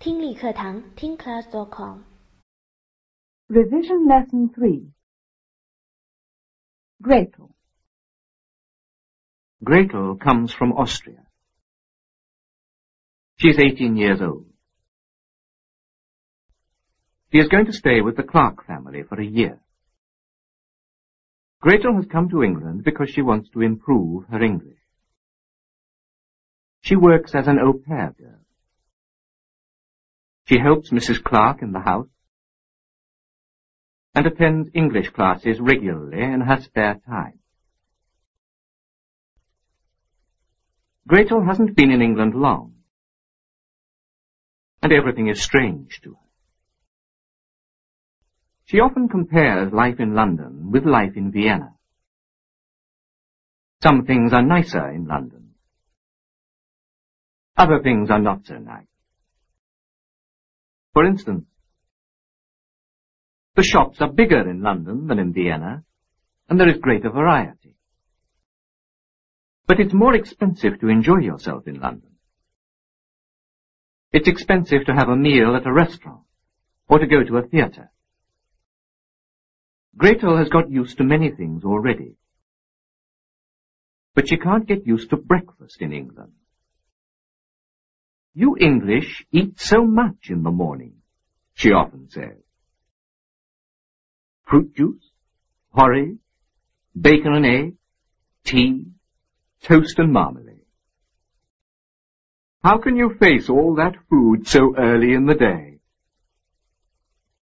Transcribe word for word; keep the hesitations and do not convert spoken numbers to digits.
听力课堂听 class dot com Revision Lesson three. Gretel. Gretel comes from Austria. She is eighteen years old. She is going to stay with the Clark family for a year. Gretel has come to England because she wants to improve her English. She works as an au pair girl. She helps Missus Clark in the house and attends English classes regularly in her spare time. Gretel hasn't been in England long, and everything is strange to her. She often compares life in London with life in Vienna. Some things are nicer in London. Other things are not so nice. For instance, the shops are bigger in London than in Vienna, and there is greater variety. But it's more expensive to enjoy yourself in London. It's expensive to have a meal at a restaurant, or to go to a theatre. Gretel has got used to many things already, but she can't get used to breakfast in England. "You English eat so much in the morning," she often says. Fruit juice, porridge, bacon and egg, tea, toast and marmalade. How can you face all that food so early in the day?